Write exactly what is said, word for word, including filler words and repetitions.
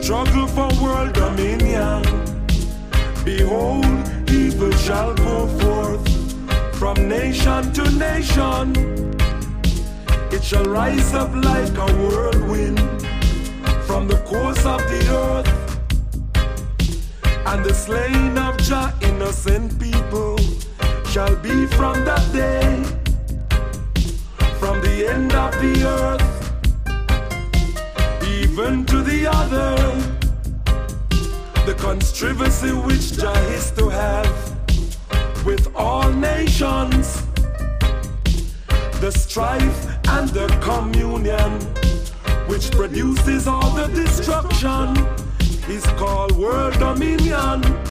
struggle for world dominion. Behold, evil shall go forth from nation to nation. It shall rise up like a whirlwind from the course of the earth. And the slain of Jah innocent people shall be from that day, from the end of the earth, even to the other. The controversy which Jah is to have with all nations, the strife and the communion which produces all the destruction, is called world dominion.